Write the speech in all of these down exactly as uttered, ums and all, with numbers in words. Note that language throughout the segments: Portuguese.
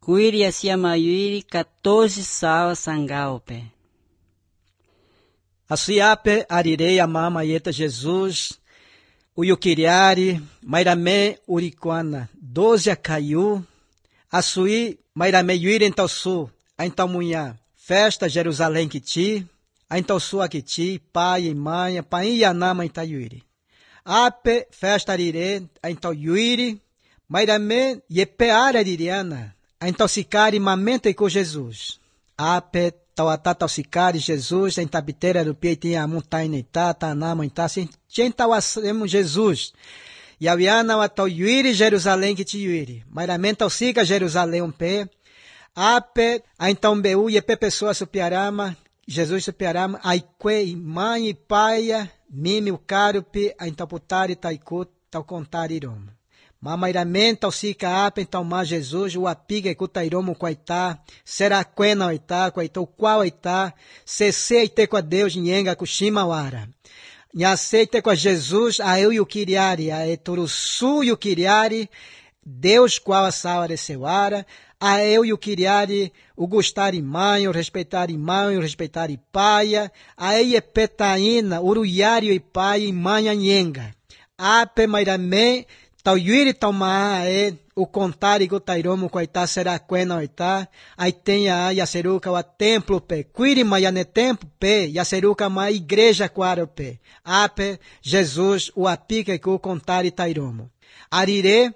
Kuiri asiamayuiri quatorze sawa sangaupe. Asuiape arirei amama yeta Jesus, uyukiriari, mairame urikwana, doze acaiu, assui, mairame yuiri entausu, a entaumunha, festa Jerusalém kiti, a entausu akiti, pai e mãe, pai e anama entayuiri. Ape, festa arire, a entau yuiri, mairame yepeara aririana, a entaucicari mamenta com Jesus. Ape, tauatá taucicari Jesus, a entabiteira do pie tinha montanha itá, tanama itá, sem tauacemos Jesus. E a viana o atau yuiri Jerusalém que te yuiri. Mairamente taucica Jerusalém um pé. Ape, a então beu e pe pessoa supiarama, Jesus supiarama, aique mãe e paia, mime o carupi, a então putari taiku, tau contar iroma. Mamairamente ao sica ape então ma Jesus o apiga e cutairomo quaitá será quena oitá quaitou qual oitá se seite com a Deus nhenga kushima wara nhaceite com a Jesus a eu e o kiriari a eturusu e o kiriari Deus qual a saura seuara a eu e o kiriari o gostar e mãe o respeitar e mãe o respeitar e paia a ei e petaína uruiari e pai e mãe nhenga ape mairame tau yuiri tau maa e o contar e go tairomo coitá será quena oitá aí tenha a yaceruca o templo pe cuiri maiane templo pe yaceruca ma igreja quaro pe ape Jesus o apica que o contar e tairomo arire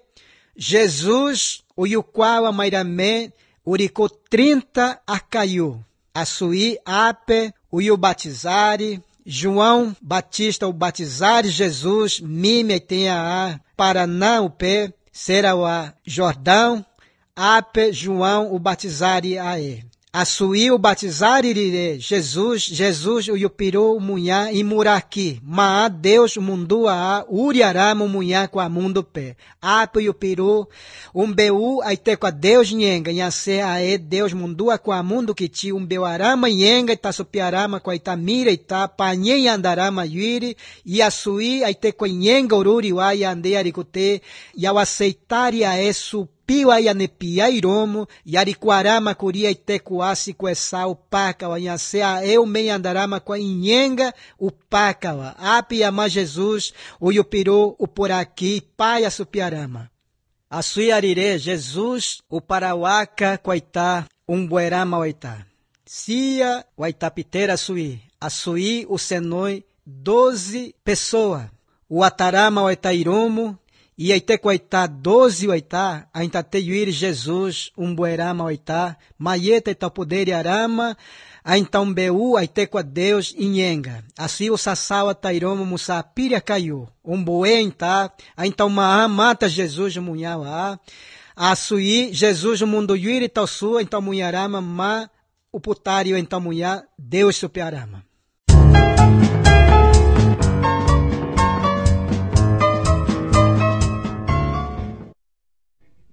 Jesus o yuquawa mairame urico trinta acaiu assui ape o yu batizari João Batista o batizar Jesus, mime tenha a Paraná o pé, será o Jordão, ape João o batizar a e. Assui o batizar irire, Jesus, Jesus o yupiru munhá e muraki, ma Deus mundu a uriarama munhá com a mundo pé. Ape yupiru, um beu aite com a Deus nhenga, nhase a e Deus mundu a com a mundo que ti, um beu arama nhenga e tasupiarama com a itamira e ta, panhen andarama yuiri, e assui aite com nhenga ururi wa e ande aricute, e ao aceitar e a e su Pio aí anepia iromo, yariquarama curia itecuasi coessa o paca, o anhacea eu me andarama com a inhenga o paca, api ama Jesus, o yupiru, o por aqui, pai a supiarama. A suiarire Jesus, o parauaca coitá, um buerama oitá. Sia o itapiteira sui, a sui o senoi, doze pessoa, o atarama oitá iromo, e aite coitá doze oitá, ainda te yuiri Jesus, um buerama oitá, maieta e tal poder e arama, a então beu, aite com a Deus inhenga. Assim o sassau tairomo musapira caiu, um bué tá, a então maa mata Jesus munhau a, a sui Jesus o mundo yuiri tal sua, então munharama ma, o putário então munhá, Deus supiarama.